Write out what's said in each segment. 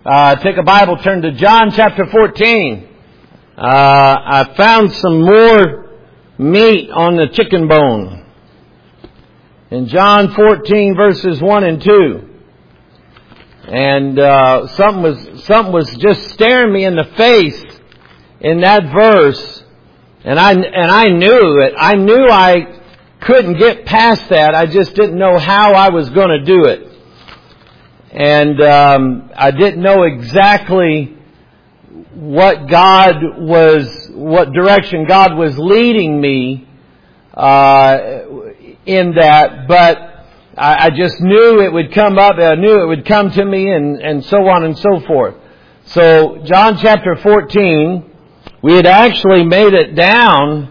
Take a Bible, turn to John chapter 14. I found some more meat on the chicken bone. In John 14 verses 1 and 2. And something was just staring me in the face in that verse. And I knew it. I knew I couldn't get past that. I just didn't know how I was going to do it. And I didn't know exactly what direction God was leading me in that, but I just knew it would come up. I knew it would come to me, and so on and so forth. So John chapter 14, we had actually made it down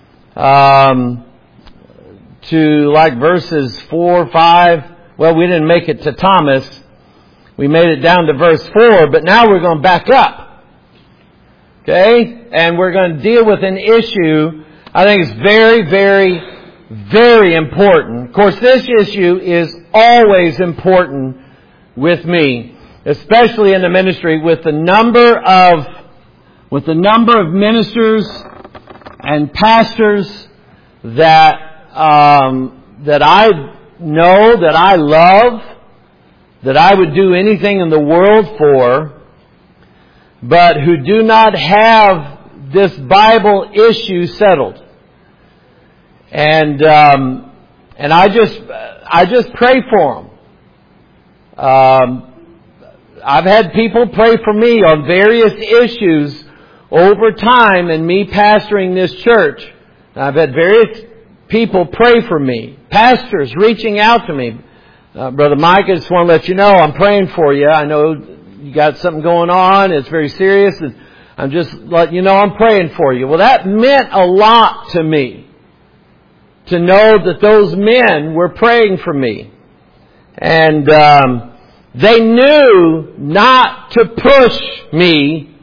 to like verses 4, 5. Well, we didn't make it to Thomas. We made it down to verse 4, but now we're going to back up. Okay? And we're going to deal with an issue I think is very, very, very important. Of course, this issue is always important with me, especially in the ministry, with the number of ministers and pastors that I know, that I love, that I would do anything in the world for, but who do not have this Bible issue settled. And I just pray for them. I've had people pray for me on various issues over time in me pastoring this church. I've had various people pray for me. Pastors reaching out to me. Brother Mike, I just want to let you know I'm praying for you. I know you got something going on. It's very serious. And I'm just letting you know I'm praying for you. Well, that meant a lot to me to know that those men were praying for me. And they knew not to push me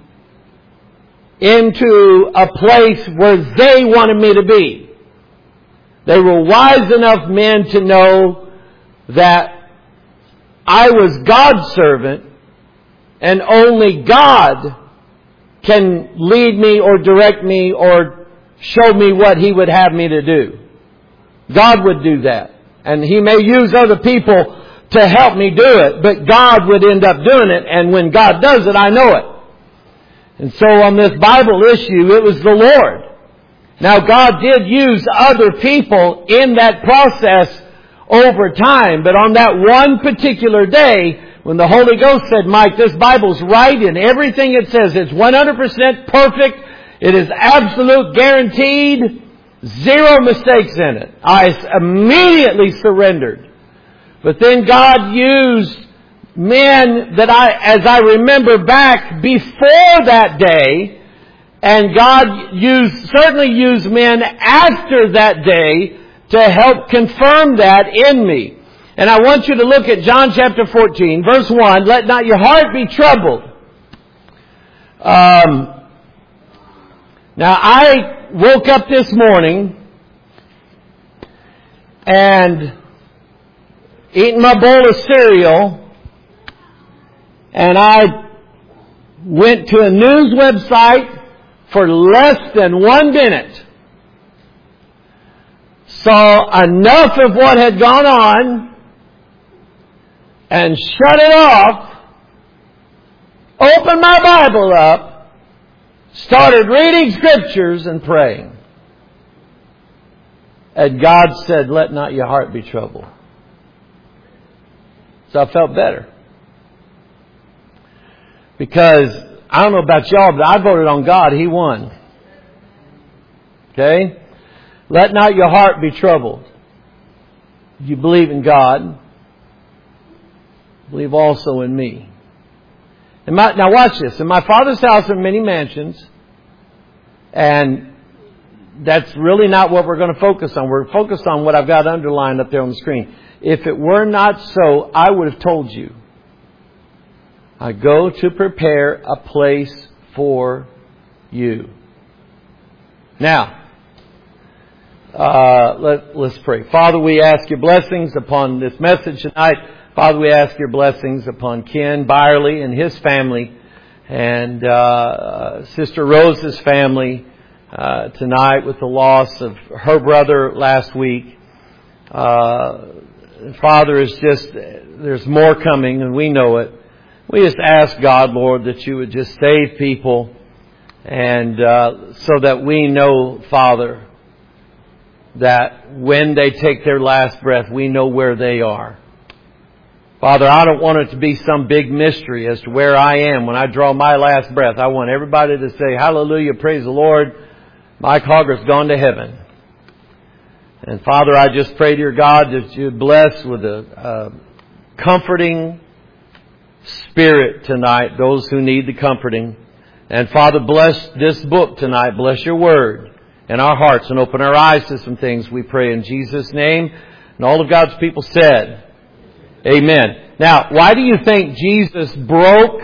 into a place where they wanted me to be. They were wise enough men to know that I was God's servant and only God can lead me or direct me or show me what He would have me to do. God would do that. And He may use other people to help me do it, but God would end up doing it, and when God does it, I know it. And so on this Bible issue, it was the Lord. Now God did use other people in that process over time, but on that one particular day, when the Holy Ghost said, Mike, this Bible's right in everything it says. It's 100% perfect. It is absolute guaranteed. Zero mistakes in it. I immediately surrendered. But then God used men that as I remember back before that day, and God certainly used men after that day to help confirm that in me. And I want you to look at John chapter 14, verse 1. Let not your heart be troubled. Now, I woke up this morning and eating my bowl of cereal, and I went to a news website for less than 1 minute. Saw enough of what had gone on and shut it off, opened my Bible up, started reading scriptures and praying. And God said, let not your heart be troubled. So I felt better. Because I don't know about y'all, but I voted on God. He won. Okay? Let not your heart be troubled. You believe in God. Believe also in me. Now watch this. In my Father's house are many mansions. And that's really not what we're going to focus on. We're focused on what I've got underlined up there on the screen. If it were not so, I would have told you. I go to prepare a place for you. Now, let's pray. Father, we ask your blessings upon this message tonight. Father, we ask your blessings upon Ken Byerly and his family, and Sister Rose's family tonight with the loss of her brother last week. Father, there's more coming, and we know it. We just ask God, Lord, that you would just save people, and so that we know, Father, that when they take their last breath, we know where they are. Father, I don't want it to be some big mystery as to where I am when I draw my last breath. I want everybody to say, hallelujah, praise the Lord, Mike Hogger's gone to heaven. And Father, I just pray, dear God, that you bless with a comforting spirit tonight those who need the comforting. And Father, bless this book tonight. Bless your word in our hearts and open our eyes to some things, we pray in Jesus' name. And all of God's people said, amen. Now, why do you think Jesus broke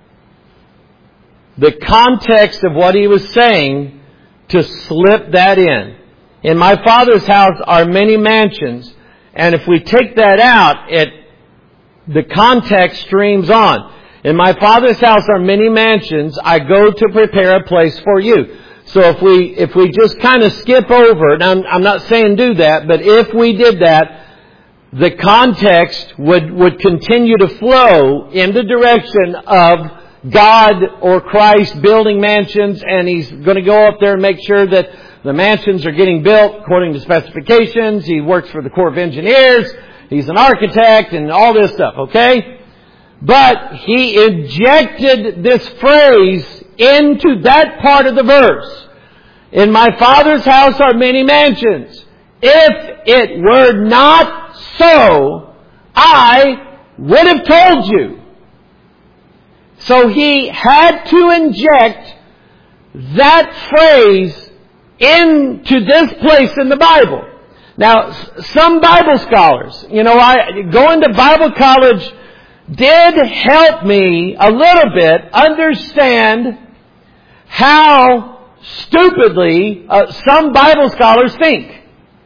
the context of what he was saying to slip that in? In my Father's house are many mansions. And if we take that out, the context streams on. In my Father's house are many mansions. I go to prepare a place for you. So if we just kind of skip over, and I'm not saying do that, but if we did that, the context would continue to flow in the direction of God or Christ building mansions, and He's going to go up there and make sure that the mansions are getting built according to specifications. He works for the Corps of Engineers. He's an architect and all this stuff, okay? But He injected this phrase into that part of the verse. In my Father's house are many mansions. If it were not so, I would have told you. So He had to inject that phrase into this place in the Bible. Now, some Bible scholars, going to Bible college did help me a little bit understand how stupidly some Bible scholars think.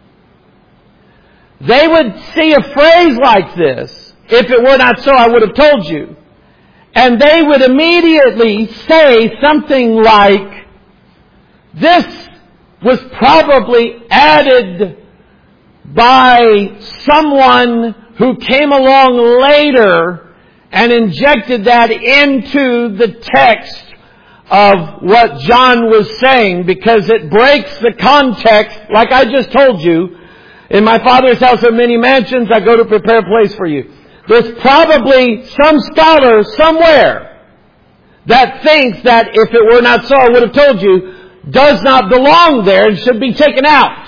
They would see a phrase like this, if it were not so, I would have told you. And they would immediately say something like, this was probably added by someone who came along later and injected that into the text of what John was saying, because it breaks the context, like I just told you. In my Father's house are many mansions, I go to prepare a place for you. There's probably some scholar somewhere that thinks that if it were not so, I would have told you, does not belong there and should be taken out.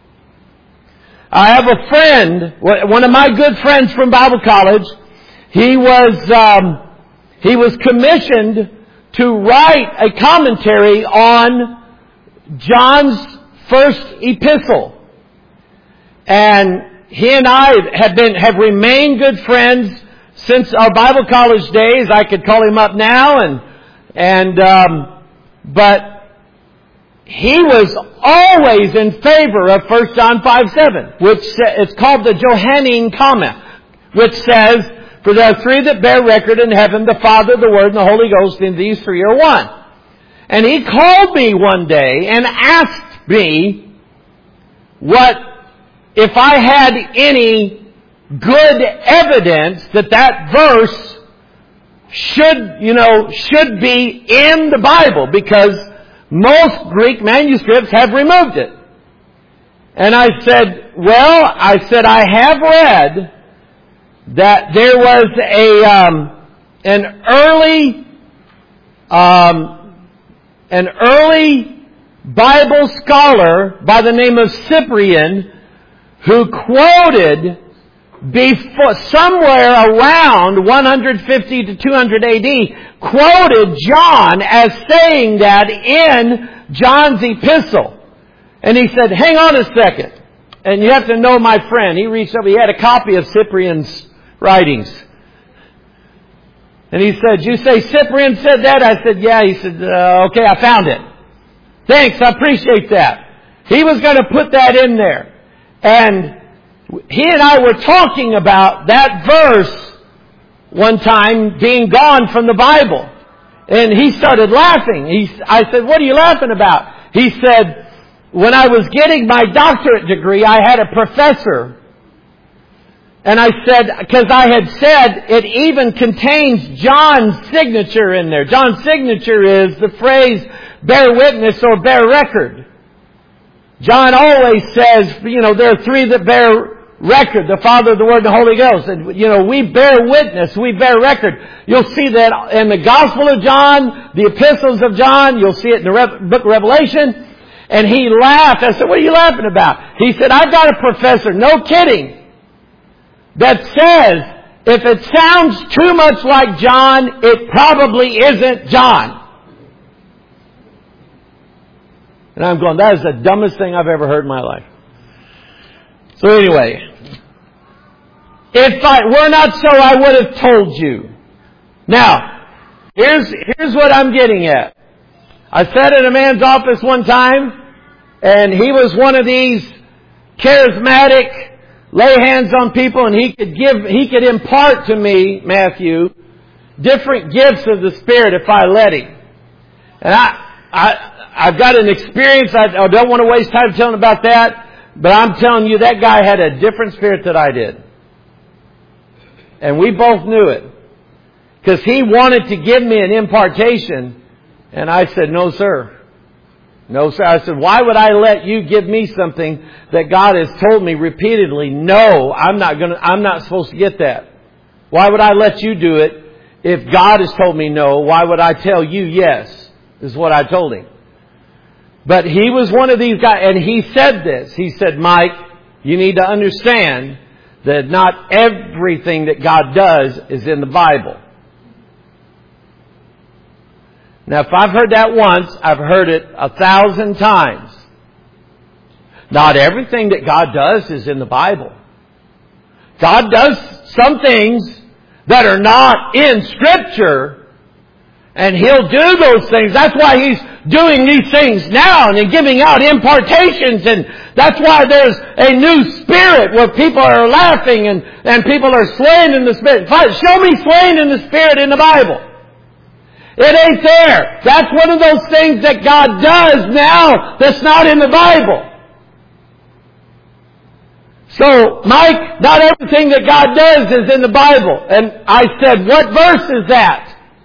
I have a friend, one of my good friends from Bible college. He was commissioned to write a commentary on John's first epistle. And he and I have remained good friends since our Bible college days. I could call him up now but he was always in favor of 1 John 5:7, which it's called the Johannine Comment, which says, for there are three that bear record in heaven, the Father, the Word, and the Holy Ghost, and these three are one. And he called me one day and asked me if I had any good evidence that verse should be in the Bible, because most Greek manuscripts have removed it. And I said, I have read that there was an early Bible scholar by the name of Cyprian who quoted before, somewhere around 150 to 200 AD, quoted John as saying that in John's epistle. And he said, hang on a second. And you have to know my friend. He reached up, he had a copy of Cyprian's writings. And he said, you say Cyprian said that? I said, yeah. He said, okay, I found it. Thanks, I appreciate that. He was going to put that in there. And he and I were talking about that verse one time being gone from the Bible. And he started laughing. I said, what are you laughing about? He said, when I was getting my doctorate degree, I had a professor. And I said, because I had said it even contains John's signature in there. John's signature is the phrase, bear witness or bear record. John always says, there are three that bear record, the Father, the Word, and the Holy Ghost. And, we bear witness, we bear record. You'll see that in the Gospel of John, the Epistles of John. You'll see it in the book of Revelation. And he laughed. I said, what are you laughing about? He said, I've got a professor, no kidding, that says if it sounds too much like John, it probably isn't John. And I'm going, that is the dumbest thing I've ever heard in my life. So anyway, if it were not so, I would have told you. Now, here's what I'm getting at. I sat in a man's office one time, and he was one of these charismatic, lay hands on people, and he could impart to me, Matthew, different gifts of the Spirit if I let him. And I've got an experience. I don't want to waste time telling about that. But I'm telling you, that guy had a different spirit than I did. And we both knew it. Because he wanted to give me an impartation. And I said, no, sir. No, sir. I said, why would I let you give me something that God has told me repeatedly? No, I'm not supposed to get that. Why would I let you do it? If God has told me no, why would I tell you yes? Is what I told him. But he was one of these guys, and he said this. He said, Mike, you need to understand that not everything that God does is in the Bible. Now, if I've heard that once, I've heard it 1,000 times. Not everything that God does is in the Bible. God does some things that are not in Scripture, and He'll do those things. That's why He's doing these things now and giving out impartations. And that's why there's a new spirit where people are laughing and people are slain in the Spirit. Show me slain in the Spirit in the Bible. It ain't there. That's one of those things that God does now that's not in the Bible. So, Mike, not everything that God does is in the Bible. And I said, what verse is that?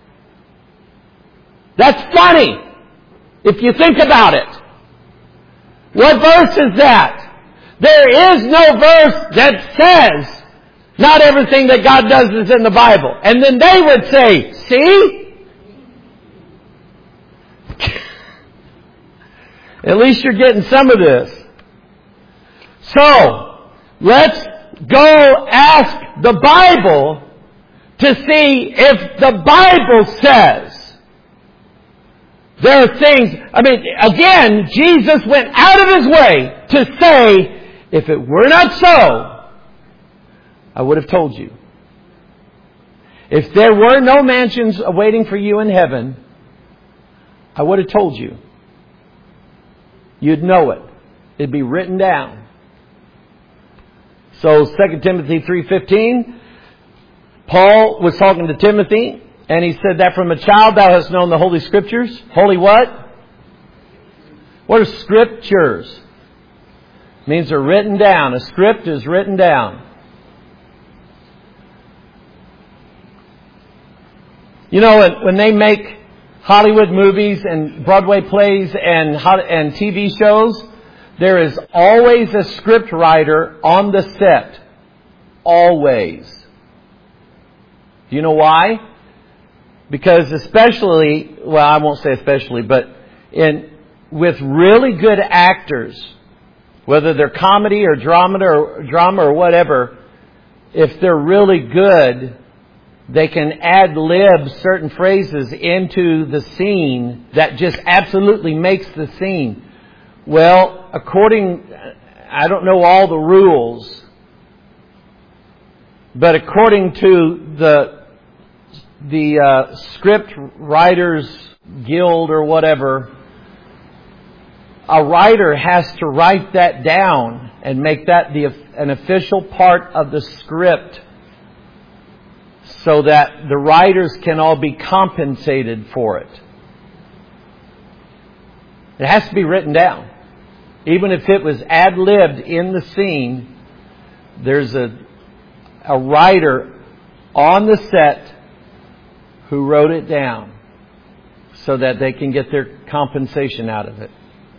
That's funny, if you think about it. What verse is that? There is no verse that says not everything that God does is in the Bible. And then they would say, see? At least you're getting some of this. So, let's go ask the Bible to see if the Bible says there are things. Again, Jesus went out of His way to say, if it were not so, I would have told you. If there were no mansions awaiting for you in heaven, I would have told you. You'd know it. It'd be written down. So 2 Timothy 3:15, Paul was talking to Timothy, and he said that from a child thou hast known the Holy Scriptures. Holy what? What are Scriptures? It means they're written down. A script is written down. You know, when they make Hollywood movies and Broadway plays and TV shows, there is always a script writer on the set. Always. Do you know why? Because especially, well, I won't say especially, but with really good actors, whether they're comedy or drama or whatever, if they're really good, they can ad-lib certain phrases into the scene that just absolutely makes the scene. Well, I don't know all the rules, but according to the Script Writers Guild or whatever, a writer has to write that down and make that an official part of the script so that the writers can all be compensated for it. It has to be written down. Even if it was ad-libbed in the scene, there's a writer on the set who wrote it down so that they can get their compensation out of it.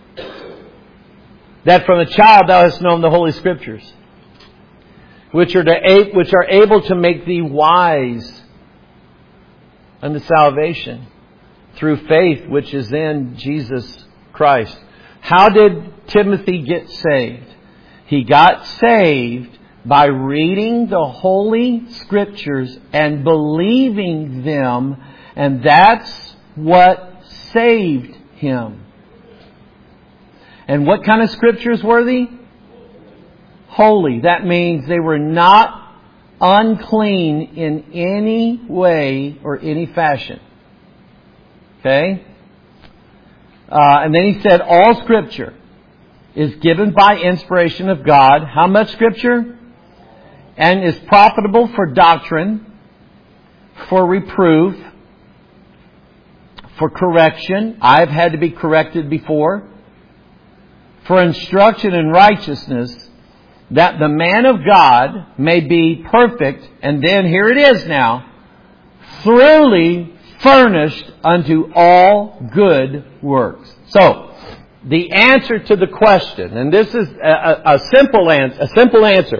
That from a child thou hast known the Holy Scriptures, which are able to make thee wise unto salvation through faith which is in Jesus Christ. How did Timothy get saved? He got saved by reading the Holy Scriptures and believing them, and that's what saved him. And what kind of Scriptures were they? Holy. That means they were not unclean in any way or any fashion. Okay? And then he said, all Scripture is given by inspiration of God. How much Scripture? And is profitable for doctrine, for reproof, for correction. I've had to be corrected before. For instruction in righteousness, that the man of God may be perfect. And then here it is now. Thoroughly furnished unto all good works. So, the answer to the question, and this is a simple answer,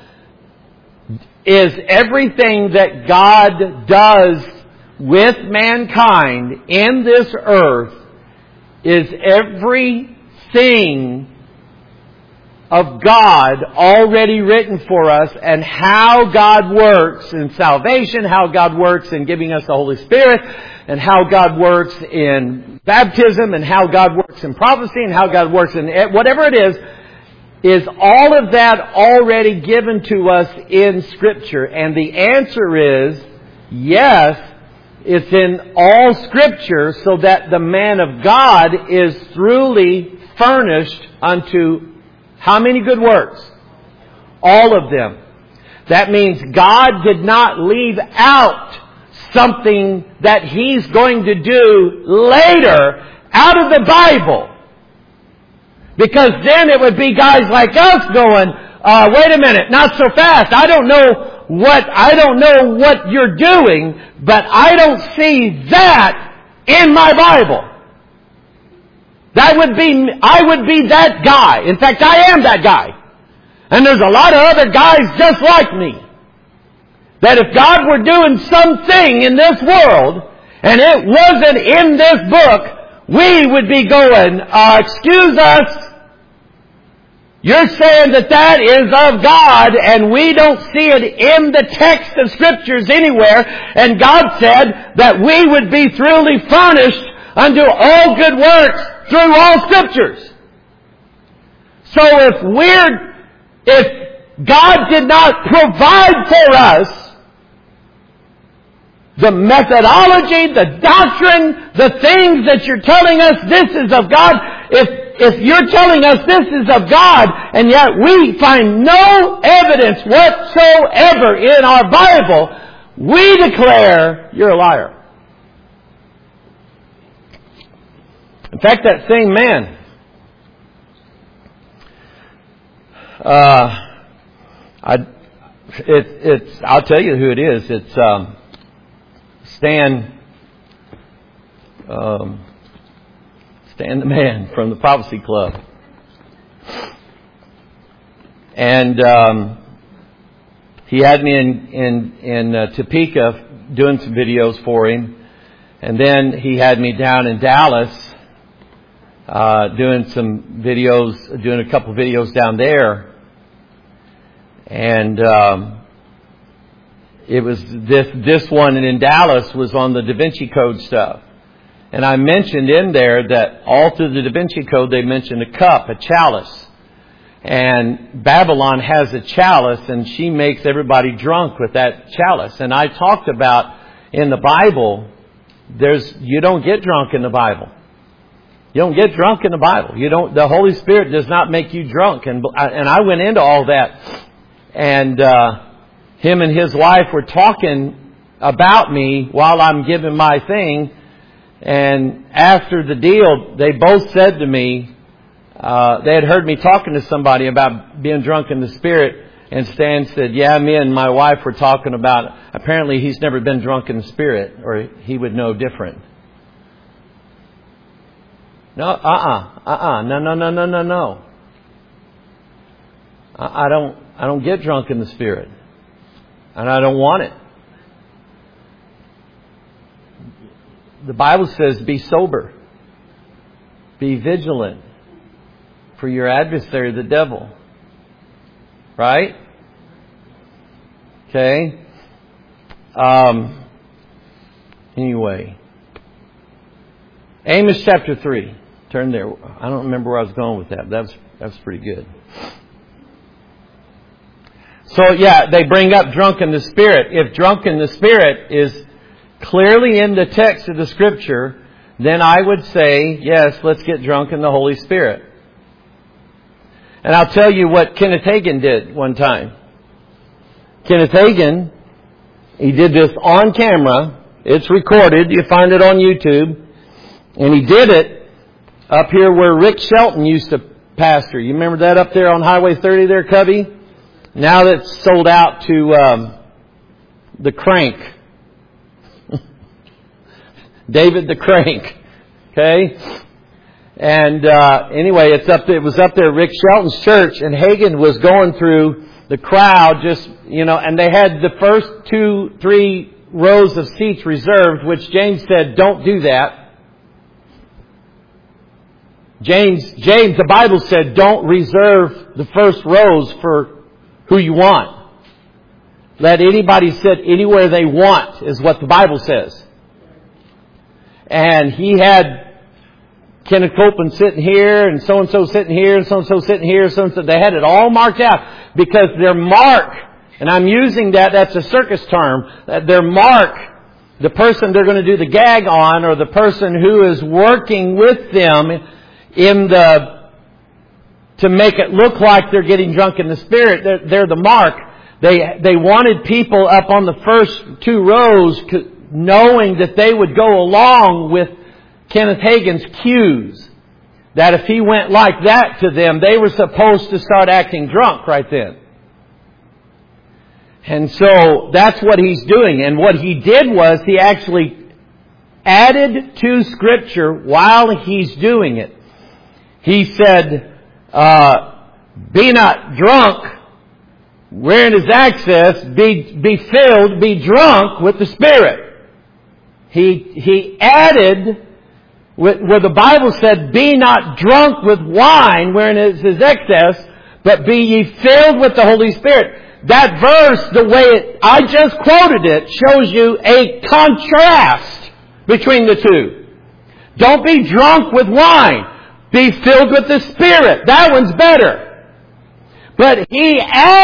is everything that God does with mankind in this earth is everything of God already written for us, and how God works in salvation, how God works in giving us the Holy Spirit, and how God works in baptism, and how God works in prophecy, and how God works in whatever it is all of that already given to us in Scripture? And the answer is yes, it's in all Scripture, so that the man of God is thoroughly furnished unto how many good works? All of them. That means God did not leave out something that He's going to do later out of the Bible. Because then it would be guys like us going, wait a minute, not so fast. I don't know what you're doing, but I don't see that in my Bible. I would be that guy. In fact, I am that guy. And there's a lot of other guys just like me. That if God were doing something in this world, and it wasn't in this book, we would be going, excuse us, you're saying that is of God, and we don't see it in the text of Scriptures anywhere. And God said that we would be thoroughly furnished unto all good works through all Scriptures. So if God did not provide for us the methodology, the doctrine, the things that you're telling us this is of God, if you're telling us this is of God, and yet we find no evidence whatsoever in our Bible, we declare you're a liar. In fact, that same man, I'll tell you who it is. It's Stan the man from the Prophecy Club. And he had me in Topeka doing some videos for him. And then he had me down in Dallas doing a couple videos down there. And it was this one in Dallas was on the Da Vinci Code stuff. And I mentioned in there that all through the Da Vinci Code they mentioned a cup, a chalice. And Babylon has a chalice, and she makes everybody drunk with that chalice. And I talked about in the Bible, you don't get drunk in the Bible. You don't get drunk in the Bible. The Holy Spirit does not make you drunk. And I went into all that. And him and his wife were talking about me while I'm giving my thing. And after the deal, they both said to me, they had heard me talking to somebody about being drunk in the Spirit. And Stan said, yeah, me and my wife were talking about, apparently he's never been drunk in the Spirit, or he would know different. No, no. I don't get drunk in the Spirit. And I don't want it. The Bible says, be sober. Be vigilant. For your adversary, the devil. Right? Okay. Anyway. Amos chapter 3. Turn there. I don't remember where I was going with that. That's pretty good. So yeah, they bring up drunk in the Spirit. If drunk in the Spirit is clearly in the text of the Scripture, then I would say, yes, let's get drunk in the Holy Spirit. And I'll tell you what Kenneth Hagin did one time. Kenneth Hagin, he did this on camera. It's recorded. You find it on YouTube. And he did it up here where Rick Shelton used to pastor. You remember that up there on Highway 30 there, Cubby? Now that's sold out to the Crank. David the Crank. Okay? And anyway, it was up there, Rick Shelton's church, and Hagin was going through the crowd, just, and they had the first 2-3 rows of seats reserved, which James said, don't do that. James, the Bible said, don't reserve the first rows for who you want. Let anybody sit anywhere they want, is what the Bible says. And he had Kenneth Copeland sitting here, and so-and-so sitting here, and so-and-so sitting here, so-and-so. They had it all marked out because their mark, and I'm using that's a circus term, their mark, the person they're going to do the gag on, or the person who is working with them to make it look like they're getting drunk in the Spirit, they're the mark. They wanted people up on the first 2 rows knowing that they would go along with Kenneth Hagin's cues. That if he went like that to them, they were supposed to start acting drunk right then. And so that's what he's doing. And what he did was he actually added to Scripture while he's doing it. He said, be not drunk, wherein is access, be filled, be drunk with the Spirit. He added, where the Bible said, be not drunk with wine, wherein is his excess, but be ye filled with the Holy Spirit. That verse, the way I just quoted it, shows you a contrast between the two. Don't be drunk with wine. Be filled with the Spirit. That one's better. But he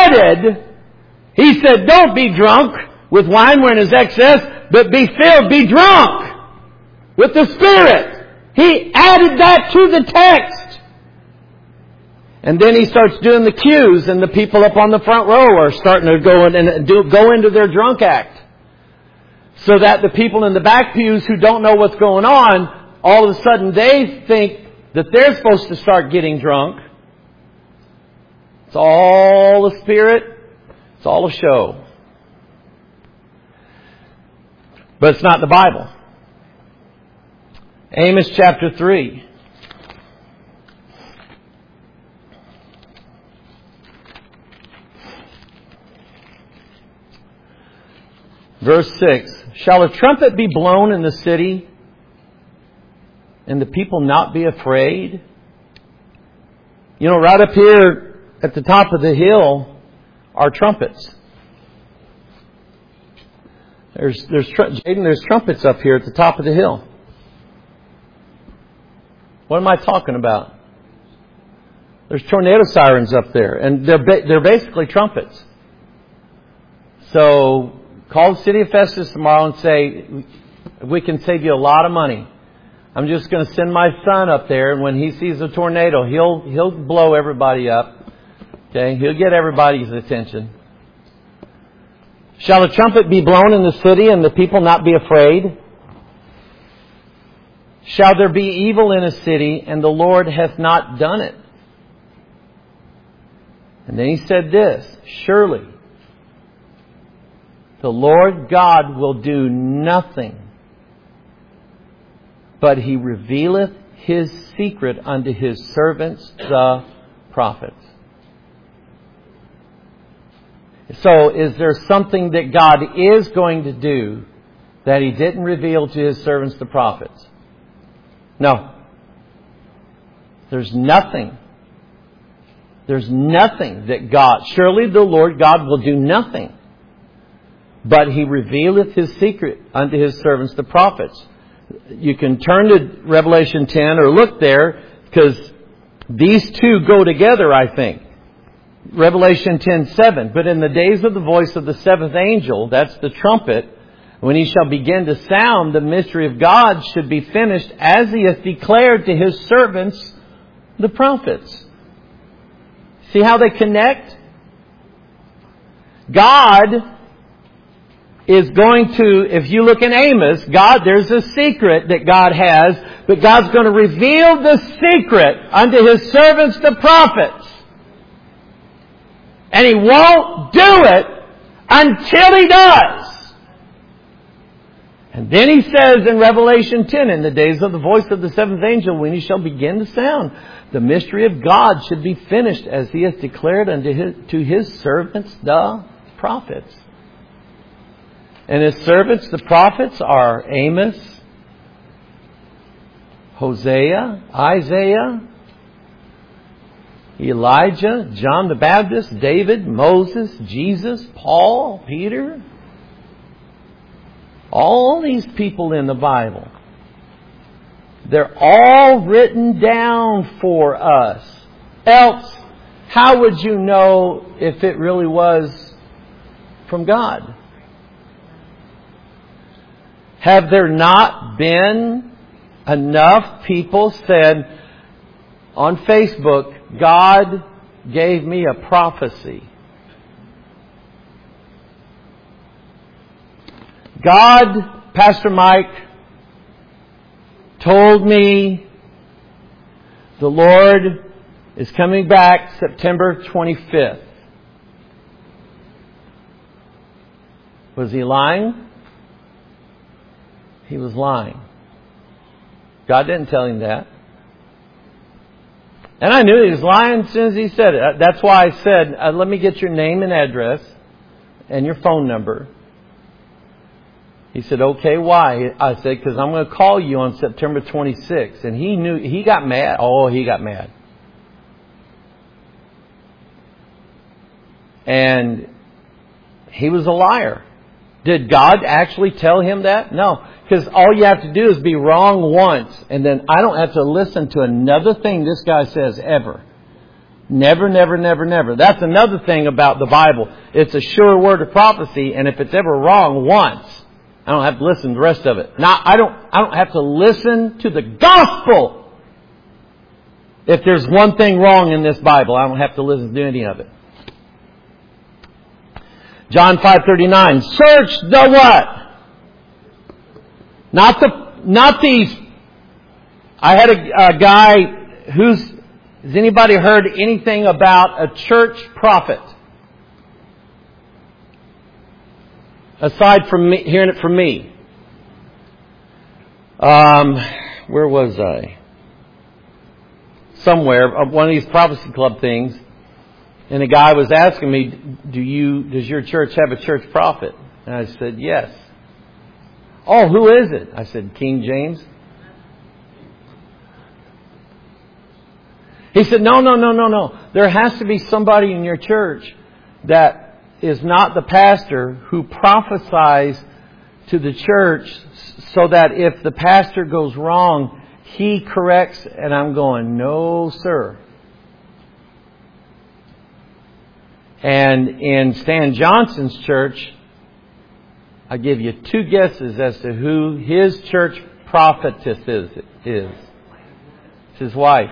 said, don't be drunk with wine wherein is excess, but be filled, be drunk with the Spirit. He added that to the text. And then he starts doing the cues, and the people up on the front row are starting to go into their drunk act. So that the people in the back pews who don't know what's going on, all of a sudden they think that they're supposed to start getting drunk. It's all a spirit. It's all a show. But it's not the Bible. Amos chapter 3. Verse 6. Shall a trumpet be blown in the city, and the people not be afraid? Right up here at the top of the hill are trumpets. There's trumpets up here at the top of the hill. What am I talking about? There's tornado sirens up there, and they're basically trumpets. So call the city of Festus tomorrow and say, we can save you a lot of money. I'm just going to send my son up there, and when he sees a tornado, he'll blow everybody up. Okay? He'll get everybody's attention. Shall a trumpet be blown in the city and the people not be afraid? Shall there be evil in a city and the Lord hath not done it? And then he said this, surely the Lord God will do nothing, but He revealeth His secret unto His servants, the prophets. So, is there something that God is going to do that He didn't reveal to His servants, the prophets? No. There's nothing. There's nothing that God... Surely the Lord God will do nothing, but He revealeth His secret unto His servants, the prophets. You can turn to Revelation 10 or look there, because these two go together, I think. Revelation 10:7. But in the days of the voice of the seventh angel, that's the trumpet, when he shall begin to sound, the mystery of God should be finished, as He has declared to His servants, the prophets. See how they connect? God is going to, if you look in Amos, there's a secret that God has, but God's going to reveal the secret unto His servants, the prophets. And He won't do it until He does. And then He says in Revelation 10, in the days of the voice of the seventh angel, when He shall begin to sound, the mystery of God should be finished, as He has declared to His servants, the prophets. And His servants, the prophets, are Amos, Hosea, Isaiah, Elijah, John the Baptist, David, Moses, Jesus, Paul, Peter. All these people in the Bible. They're all written down for us. Else, how would you know if it really was from God? Have there not been enough people said on Facebook, God gave me a prophecy. God, Pastor Mike, told me the Lord is coming back September 25th. Was he lying? He was lying. God didn't tell him that. And I knew he was lying as soon as he said it. That's why I said, let me get your name and address and your phone number. He said, okay, why? I said, because I'm going to call you on September 26th. And he knew, he got mad. Oh, he got mad. And he was a liar. Did God actually tell him that? No. Because all you have to do is be wrong once, and then I don't have to listen to another thing this guy says ever. Never, never, never, never. That's another thing about the Bible. It's a sure word of prophecy, and if it's ever wrong once, I don't have to listen to the rest of it. Now, I don't have to listen to the gospel. If there's one thing wrong in this Bible, I don't have to listen to any of it. John 5:39. Search the what? Not these. I had a guy has anybody heard anything about a church prophet? Aside from me, hearing it from me. Where was I? Somewhere, one of these prophecy club things. And a guy was asking me, does your church have a church prophet? And I said, yes. Oh, who is it? I said, King James. He said, no. There has to be somebody in your church that is not the pastor who prophesies to the church so that if the pastor goes wrong, he corrects. And I'm going, no, sir. And in Stan Johnson's church, I give you two guesses as to who his church prophetess is? It's his wife.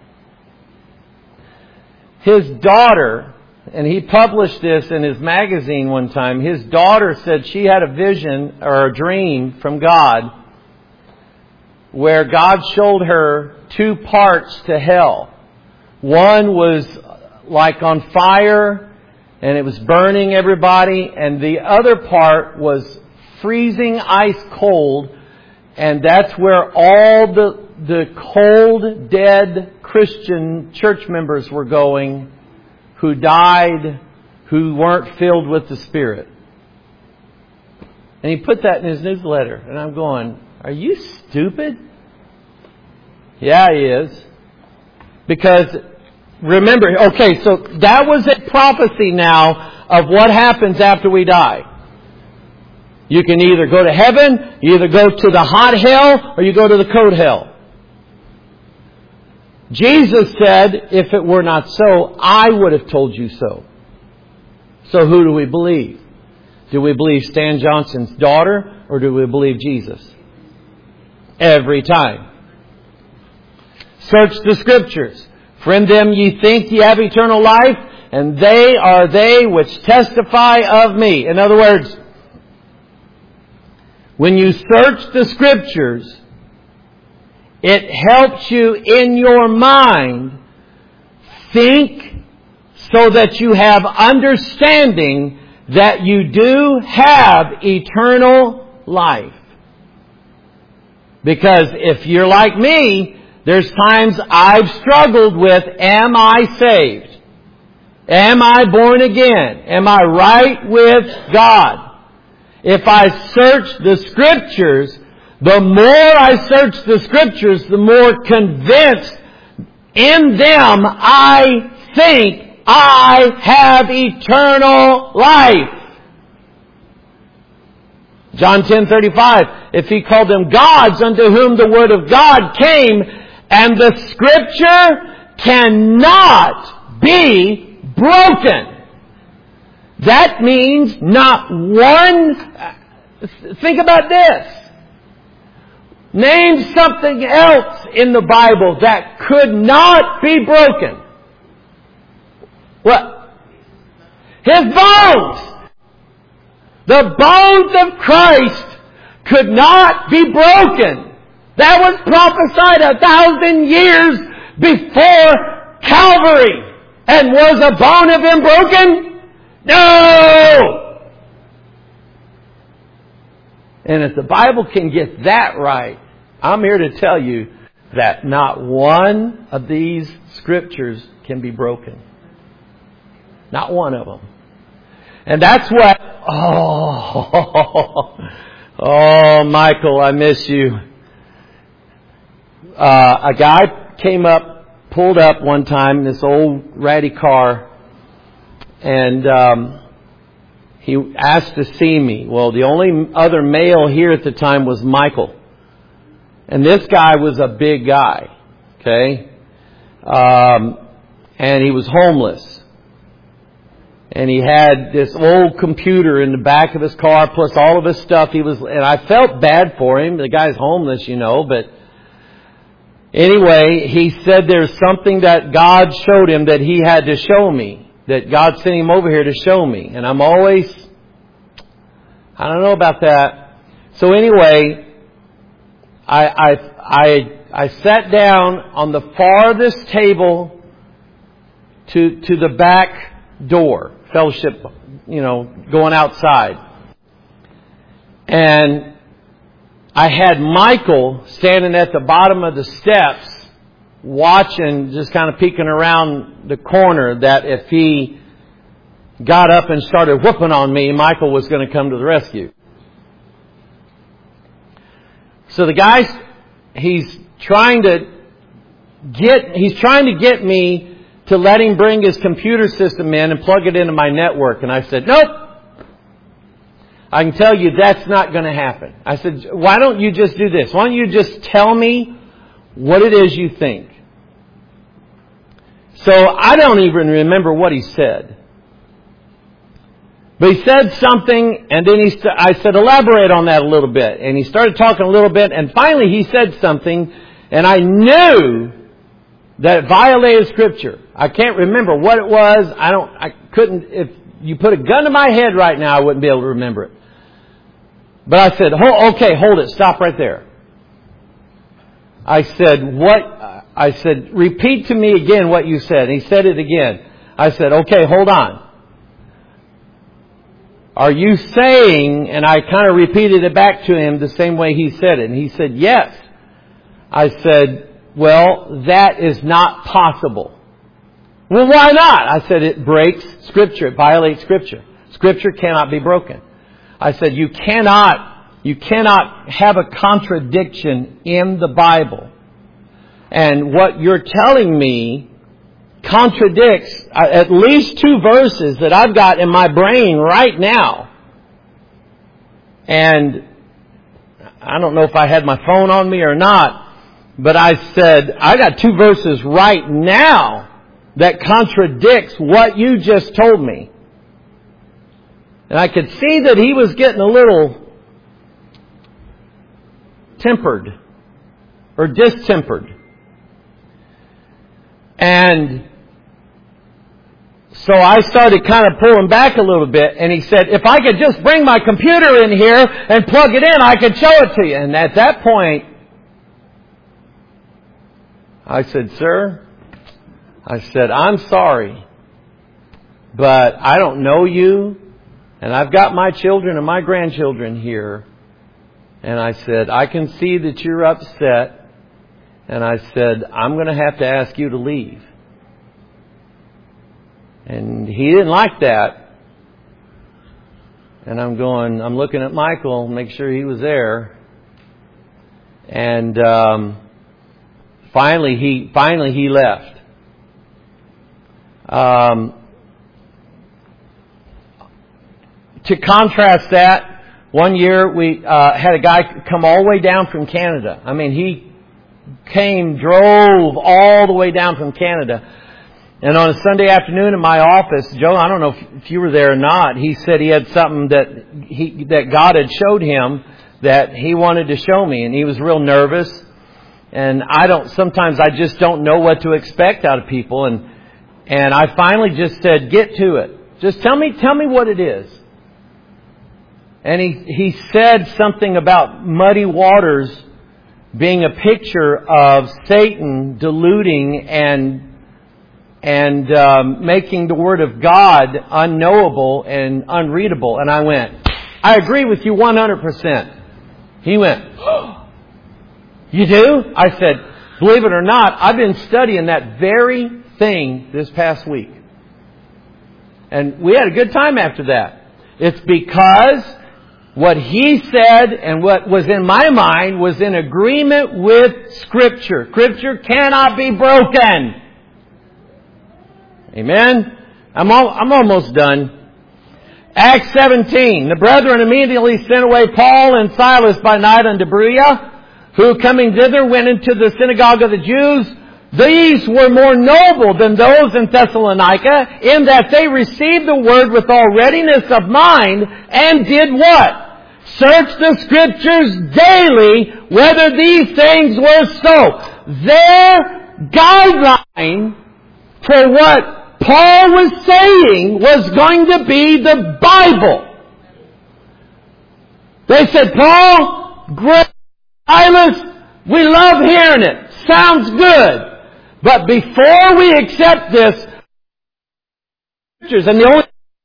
His daughter, and he published this in his magazine one time, his daughter said she had a vision or a dream from God where God showed her two parts to hell. One was like on fire and it was burning everybody, and the other part was freezing ice cold, and that's where all the cold, dead Christian church members were going who died, who weren't filled with the Spirit. And he put that in his newsletter. And I'm going, are you stupid? Yeah, he is. Because, remember, okay, so that was a prophecy now of what happens after we die. You can either go to heaven, you either go to the hot hell, or you go to the cold hell. Jesus said, if it were not so, I would have told you so. So who do we believe? Do we believe Stan Johnson's daughter, or do we believe Jesus? Every time. Search the Scriptures. For in them ye think ye have eternal life, and they are they which testify of me. In other words, when you search the Scriptures, it helps you in your mind think so that you have understanding that you do have eternal life. Because if you're like me, there's times I've struggled with, am I saved? Am I born again? Am I right with God? If I search the Scriptures, the more I search the Scriptures, the more convinced in them I think I have eternal life. John 10:35, if he called them gods unto whom the word of God came, and the Scripture cannot be broken. That means not one... Think about this. Name something else in the Bible that could not be broken. What? His bones! The bones of Christ could not be broken. That was prophesied 1,000 years before Calvary. And was a bone of him broken? No! And if the Bible can get that right, I'm here to tell you that not one of these Scriptures can be broken. Not one of them. And that's what... Oh, Michael, I miss you. A guy pulled up one time in this old ratty car, and he asked to see me. Well, the only other male here at the time was Michael. And this guy was a big guy, okay? And he was homeless. And he had this old computer in the back of his car, plus all of his stuff. And I felt bad for him. The guy's homeless, but anyway, he said there's something that God showed him that he had to show me. That God sent him over here to show me. And I'm always, I don't know about that. So anyway, I sat down on the farthest table to the back door, fellowship, going outside. And I had Michael standing at the bottom of the steps watching, just kind of peeking around the corner, that if he got up and started whooping on me, Michael was going to come to the rescue. So the guy, he's trying to get me to let him bring his computer system in and plug it into my network. And I said, nope. I can tell you that's not going to happen. I said, why don't you just do this? Why don't you just tell me what it is you think? So I don't even remember what he said. But he said something, and then I said, elaborate on that a little bit. And he started talking a little bit, and finally he said something, and I knew that it violated Scripture. I can't remember what it was. I couldn't, if you put a gun to my head right now, I wouldn't be able to remember it. But I said, okay, hold it, stop right there. I said, repeat to me again what you said. And he said it again. I said, okay, hold on. Are you saying, and I kind of repeated it back to him the same way he said it. And he said, yes. I said, well, that is not possible. Well, why not? I said, it breaks Scripture. It violates Scripture. Scripture cannot be broken. I said, you cannot have a contradiction in the Bible. And what you're telling me contradicts at least 2 verses that I've got in my brain right now. And I don't know if I had my phone on me or not, but I said, I got 2 verses right now that contradicts what you just told me. And I could see that he was getting a little tempered or distempered. And so I started kind of pulling back a little bit, and he said, if I could just bring my computer in here and plug it in, I could show it to you. And at that point, I said, sir, I'm sorry, but I don't know you, and I've got my children and my grandchildren here. And I said, I can see that you're upset. And I said, I'm going to have to ask you to leave. And he didn't like that. And I'm looking at Michael, make sure he was there. And finally he left. To contrast that, one year we had a guy come all the way down from Canada. I mean, he drove all the way down from Canada. And on a Sunday afternoon in my office, Joe, I don't know if you were there or not, he said he had something that God had showed him that he wanted to show me. And he was real nervous. And sometimes I just don't know what to expect out of people. And I finally just said, get to it. Just tell me what it is. And he said something about muddy waters being a picture of Satan diluting and making the Word of God unknowable and unreadable. And I went, I agree with you 100%. He went, oh, you do? I said, believe it or not, I've been studying that very thing this past week. And we had a good time after that. It's because what he said and what was in my mind was in agreement with Scripture. Scripture cannot be broken. Amen? I'm almost done. Acts 17. The brethren immediately sent away Paul and Silas by night unto Berea, who coming thither went into the synagogue of the Jews. These were more noble than those in Thessalonica, in that they received the word with all readiness of mind, and did what? Search the Scriptures daily, whether these things were so. Their guideline for what Paul was saying was going to be the Bible. They said, Paul, great, Silas, we love hearing it. Sounds good. But before we accept this, Scriptures, and the only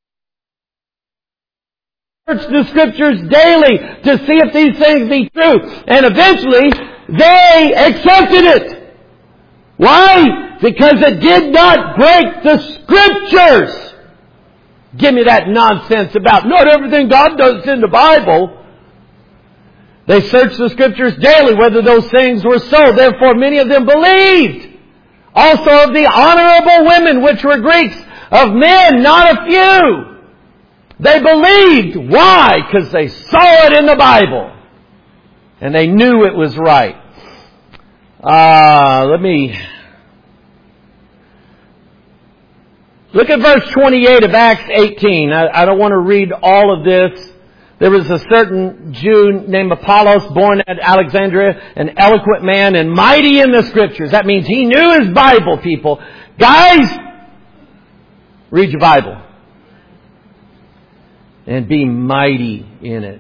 search the Scriptures daily to see if these things be true. And eventually, they accepted it. Why? Because it did not break the Scriptures. Give me that nonsense about not everything God does is in the Bible. They searched the Scriptures daily whether those things were so. Therefore, many of them believed. Also of the honorable women, which were Greeks, of men, not a few. They believed. Why? Because they saw it in the Bible. And they knew it was right. Let Look at verse 28 of Acts 18. I don't want to read all of this. There was a certain Jew named Apollos, born at Alexandria, an eloquent man and mighty in the Scriptures. That means he knew his Bible, people. Guys, read your Bible. And be mighty in it.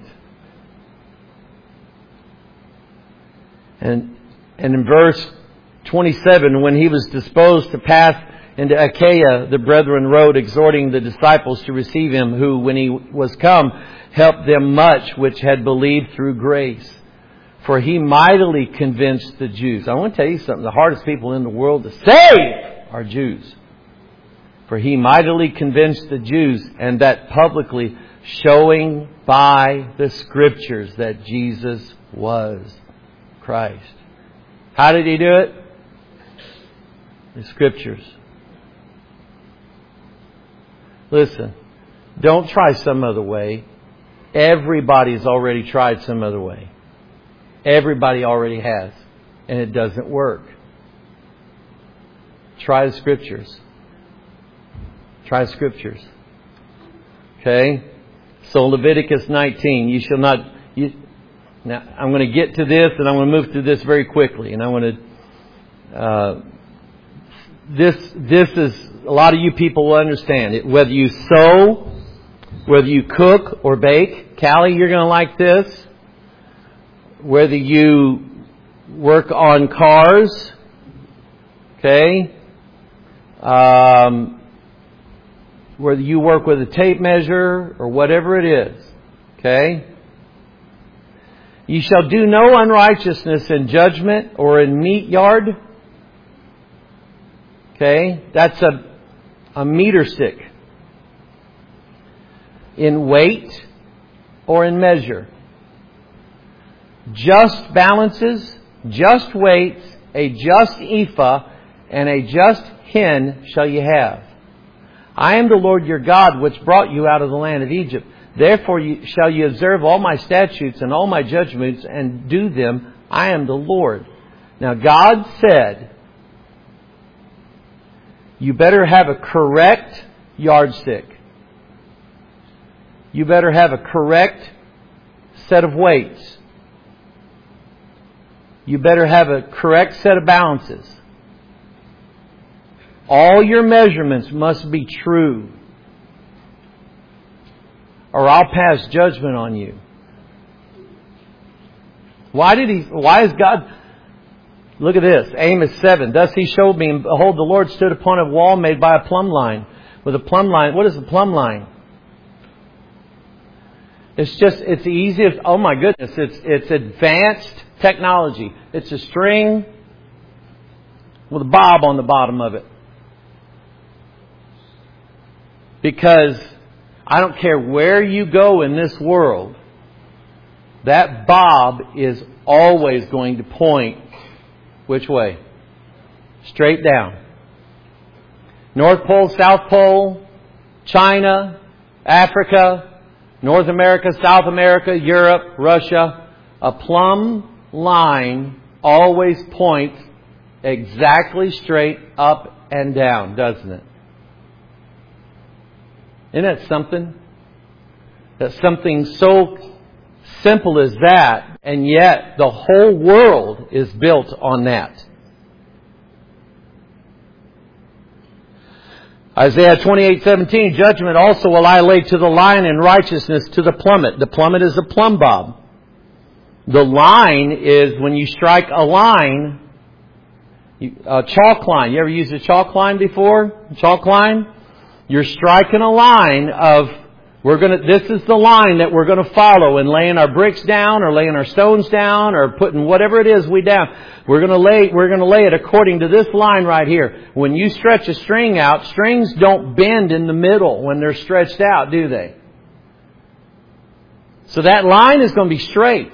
And in verse 27, when he was disposed to pass into Achaia, the brethren wrote, exhorting the disciples to receive him, who, when he was come, helped them much which had believed through grace. For he mightily convinced the Jews. I want to tell you something. The hardest people in the world to save are Jews. For he mightily convinced the Jews, and that publicly, showing by the Scriptures that Jesus was Christ. How did he do it? The Scriptures. Listen, don't try some other way. Everybody's already tried some other way. Everybody already has. And it doesn't work. Try the Scriptures. Try the Scriptures. Okay? So Leviticus 19, you shall not... Now, I'm going to get to this, and I'm going to move through this very quickly. And I want to... This is... A lot of you people will understand it. Whether you sew, whether you cook or bake. Callie, you're going to like this. Whether you work on cars. Okay? Whether you work with a tape measure or whatever it is. Okay? You shall do no unrighteousness in judgment or in meat yard. Okay? That's a meter stick. In weight or in measure. Just balances, just weights, a just ephah, and a just hin shall you have. I am the Lord your God, which brought you out of the land of Egypt. Therefore shall you observe all my statutes and all my judgments and do them. I am the Lord. Now God said, you better have a correct yardstick. You better have a correct set of weights. You better have a correct set of balances. All your measurements must be true, or I'll pass judgment on you. Why is God... Look at this. Amos 7. Thus he showed me, and behold, the Lord stood upon a wall made by a plumb line. With a plumb line. What is a plumb line? It's the easiest. Oh my goodness. It's advanced technology. It's a string with a bob on the bottom of it. Because I don't care where you go in this world, that bob is always going to point which way? Straight down. North Pole, South Pole, China, Africa, North America, South America, Europe, Russia. A plumb line always points exactly straight up and down, doesn't it? Isn't that something? That's something so simple as that, and yet the whole world is built on that. Isaiah 28:17, judgment also will I lay to the line and righteousness to the plummet. The plummet is a plumb bob. The line is when you strike a line, a chalk line. You ever used a chalk line before? Chalk line? You're striking a line of, this is the line that we're going to follow in laying our bricks down or laying our stones down or putting whatever it is we down. We're going to lay it according to this line right here. When you stretch a string out, strings don't bend in the middle when they're stretched out, do they? So that line is going to be straight.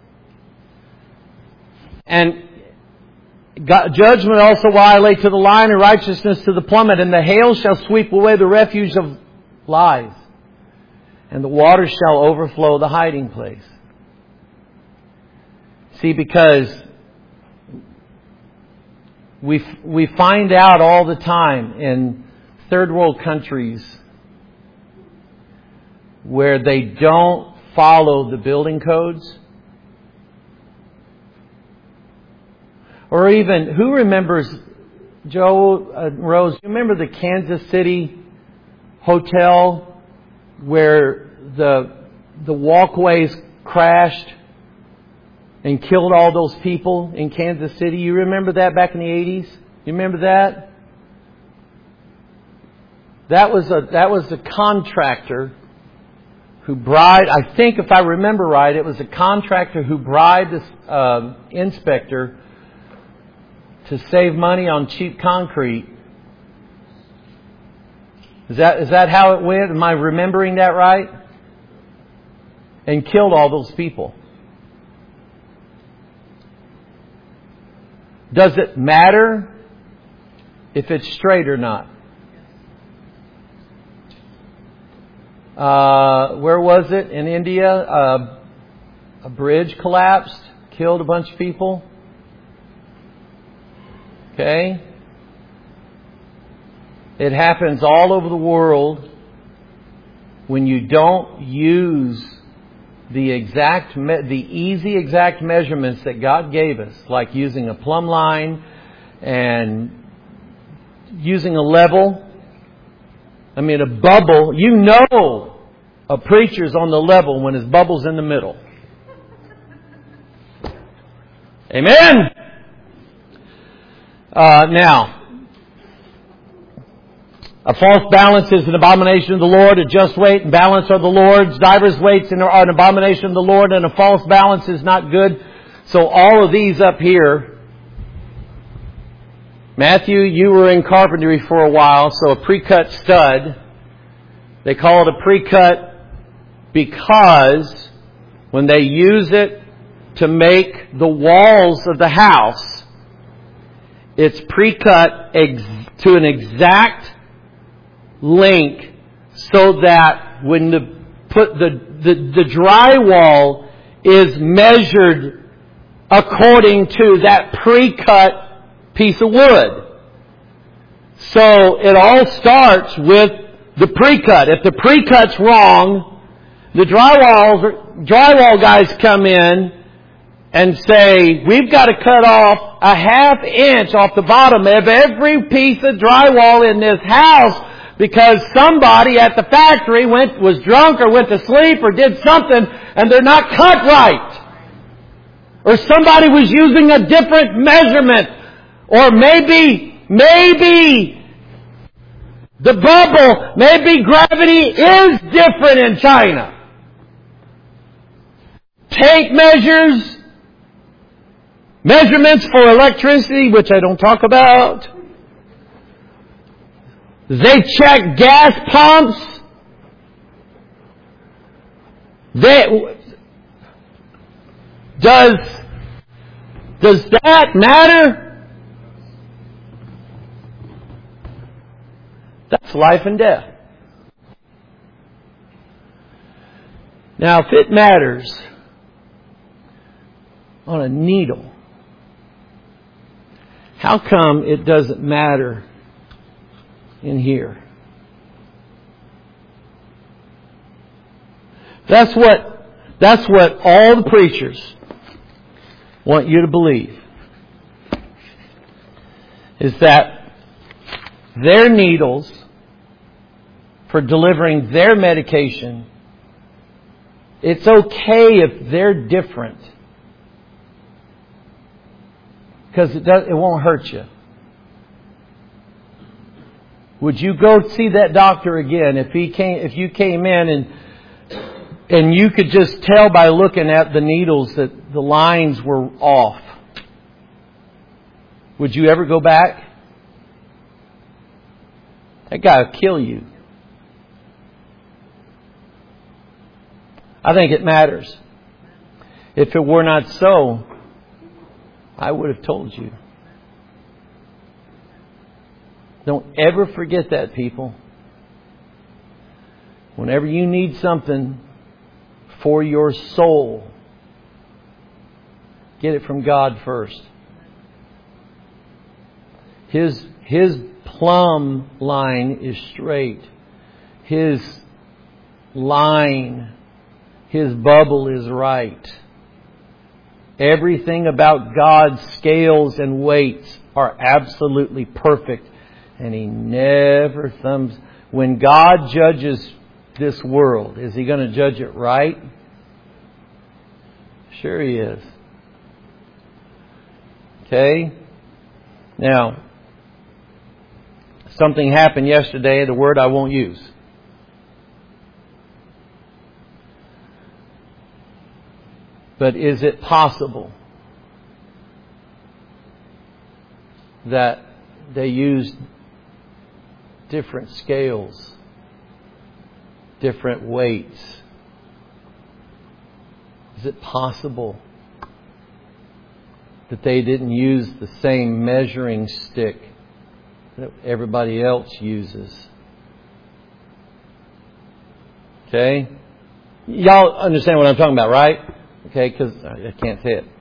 And judgment also will I lay to the line and righteousness to the plummet, and the hail shall sweep away the refuge of lies, and the waters shall overflow the hiding place. See, because we find out all the time in third world countries where they don't follow the building codes? Or even, who remembers, Joe, Rose, you remember the Kansas City hotel where the walkways crashed and killed all those people in Kansas City? You remember that back in the 80s? You remember that? That was a contractor who bribed, I think if I remember right, it was a contractor who bribed this inspector to save money on cheap concrete. Is that how it went? Am I remembering that right? And killed all those people. Does it matter if it's straight or not? Where was it? In India, a bridge collapsed, killed a bunch of people. Okay? It happens all over the world when you don't use the easy exact measurements that God gave us, like using a plumb line and using a level. I mean, a bubble. You know a preacher's on the level when his bubble's in the middle. Amen? Now, a false balance is an abomination of the Lord. A just weight and balance are the Lord's. Divers weights are an abomination of the Lord, and a false balance is not good. So all of these up here. Matthew, you were in carpentry for a while, so a pre-cut stud. They call it a pre-cut because when they use it to make the walls of the house, it's pre-cut to an exact length so that when the drywall is measured according to that pre-cut piece of wood. So it all starts with the pre-cut. If the pre-cut's wrong, the drywall guys come in and say, we've got to cut off a ½ inch off the bottom of every piece of drywall in this house because somebody at the factory was drunk or went to sleep or did something and they're not cut right. Or somebody was using a different measurement. Or maybe the bubble, maybe gravity is different in China. Tape measurements for electricity, which I don't talk about. They check gas pumps. Does that matter? That's life and death. Now, if it matters on a needle, how come it doesn't matter in here? That's what all the preachers want you to believe. Is that their needles for delivering their medication, it's okay if they're different. Because it won't hurt you. Would you go see that doctor again if you came in and you could just tell by looking at the needles that the lines were off? Would you ever go back? That guy will kill you. I think it matters. If it were not so, I would have told you. Don't ever forget that, people. Whenever you need something for your soul, get it from God first. His plumb line is straight. His line, His bubble is right. Everything about God's scales and weights are absolutely perfect. And He never thumbs. When God judges this world, is He going to judge it right? Sure He is. Okay? Now, something happened yesterday, the word I won't use. But is it possible that they used different scales, different weights? Is it possible that they didn't use the same measuring stick that everybody else uses? Okay? Y'all understand what I'm talking about, right? Okay, because I can't say it.